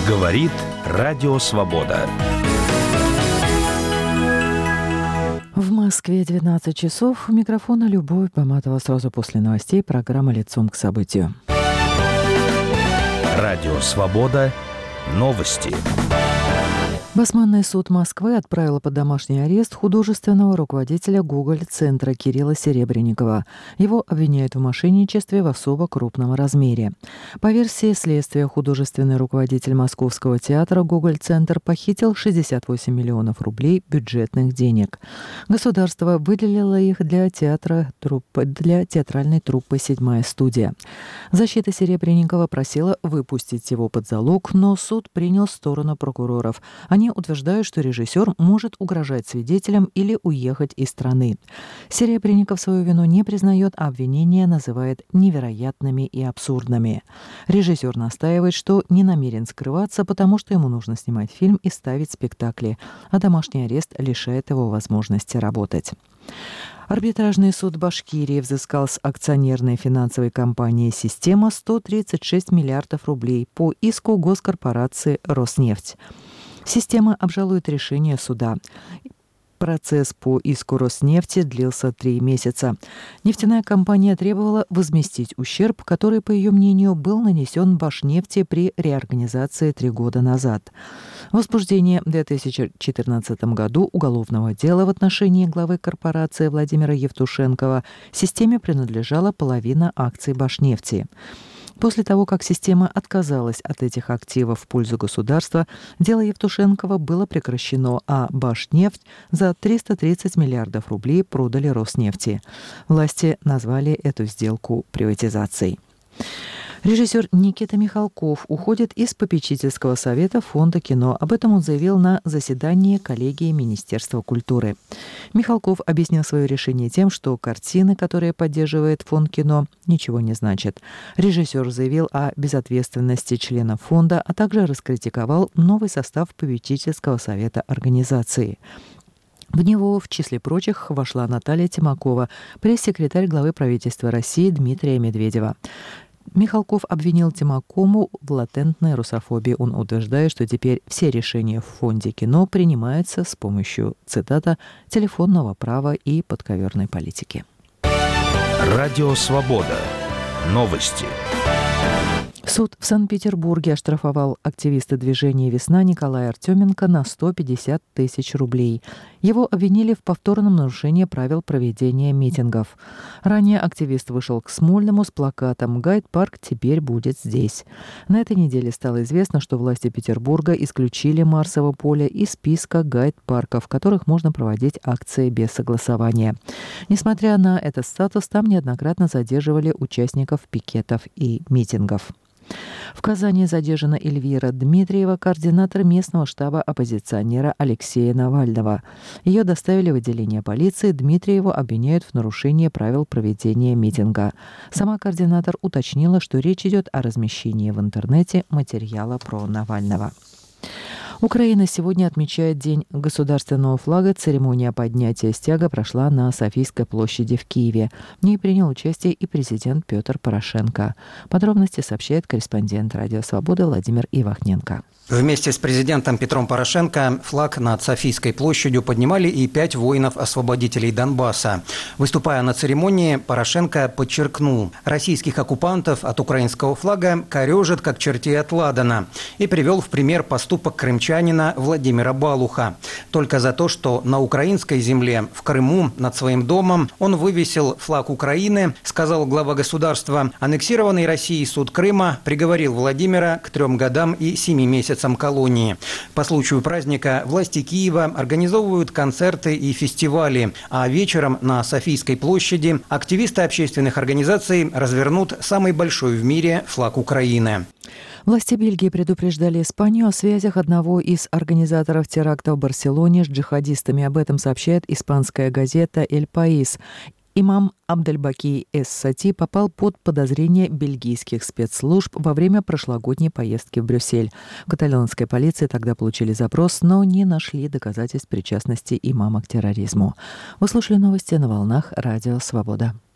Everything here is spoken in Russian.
Говорит Радио Свобода. В Москве 12 часов. У микрофона Любовь Поматова. Сразу после новостей программа «Лицом к событию». Радио Свобода. Новости. Басманный суд Москвы отправил под домашний арест художественного руководителя Гоголь-центра Кирилла Серебренникова. Его обвиняют в мошенничестве в особо крупном размере. По версии следствия, художественный руководитель Московского театра Гоголь-центр похитил 68 миллионов рублей бюджетных денег. Государство выделило их для театральной труппы «Седьмая студия». Защита Серебренникова просила выпустить его под залог, но суд принял сторону прокуроров. Они утверждают, что режиссер может угрожать свидетелям или уехать из страны. Серебренников свою вину не признает, а обвинения называет невероятными и абсурдными. Режиссер настаивает, что не намерен скрываться, потому что ему нужно снимать фильм и ставить спектакли, а домашний арест лишает его возможности работать. Арбитражный суд Башкирии взыскал с акционерной финансовой компании «Система» 136 миллиардов рублей по иску госкорпорации «Роснефть». Система обжалует решение суда. Процесс по иску Роснефти длился 3 месяца. Нефтяная компания требовала возместить ущерб, который, по ее мнению, был нанесен Башнефти при реорганизации 3 года назад. Возбуждение в 2014 году уголовного дела в отношении главы корпорации Владимира Евтушенкова системе принадлежала половина акций Башнефти. После того, как система отказалась от этих активов в пользу государства, дело Евтушенкова было прекращено, а Башнефть за 330 миллиардов рублей продали Роснефти. Власти назвали эту сделку приватизацией. Режиссер Никита Михалков уходит из попечительского совета Фонда кино. Об этом он заявил на заседании коллегии Министерства культуры. Михалков объяснил свое решение тем, что картины, которые поддерживает Фонд кино, ничего не значат. Режиссер заявил о безответственности членов фонда, а также раскритиковал новый состав попечительского совета организации. В него, в числе прочих, вошла Наталья Тимакова, пресс-секретарь главы правительства России Дмитрия Медведева. Михалков обвинил Тимакову в латентной русофобии. Он утверждает, что теперь все решения в Фонде кино принимаются с помощью, цитата, телефонного права и подковерной политики. Радио Свобода. Новости. Суд в Санкт-Петербурге оштрафовал активиста движения «Весна» Николая Артеменко на 150 тысяч рублей. Его обвинили в повторном нарушении правил проведения митингов. Ранее активист вышел к Смольному с плакатом «Гайд-парк теперь будет здесь». На этой неделе стало известно, что власти Петербурга исключили Марсово поле из списка гайд-парков, в которых можно проводить акции без согласования. Несмотря на этот статус, там неоднократно задерживали участников пикетов и митингов. В Казани задержана Эльвира Дмитриева, координатор местного штаба оппозиционера Алексея Навального. Ее доставили в отделение полиции. Дмитриеву обвиняют в нарушении правил проведения митинга. Сама координатор уточнила, что речь идет о размещении в интернете материала про Навального. Украина сегодня отмечает День государственного флага. Церемония поднятия стяга прошла на Софийской площади в Киеве. В ней принял участие и президент Петр Порошенко. Подробности сообщает корреспондент «Радио Свобода» Владимир Ивахненко. Вместе с президентом Петром Порошенко флаг над Софийской площадью поднимали и 5 воинов-освободителей Донбасса. Выступая на церемонии, Порошенко подчеркнул, российских оккупантов от украинского флага корежат как чертей от ладана, и привел в пример поступок крымчанина Владимира Балуха. Только за то, что на украинской земле, в Крыму, над своим домом, он вывесил флаг Украины, сказал глава государства, аннексированный Россией суд Крыма приговорил Владимира к 3 годам и 7 месяцам колонии. По случаю праздника власти Киева организовывают концерты и фестивали, а вечером на Софийской площади активисты общественных организаций развернут самый большой в мире флаг Украины. Власти Бельгии предупреждали Испанию о связях одного из организаторов теракта в Барселоне с джихадистами. Об этом сообщает испанская газета «Эль Паис». Имам Абдельбаки Эс-Сати попал под подозрение бельгийских спецслужб во время прошлогодней поездки в Брюссель. В каталонской полиции тогда получили запрос, но не нашли доказательств причастности имама к терроризму. Вы слушали новости на волнах Радио Свобода.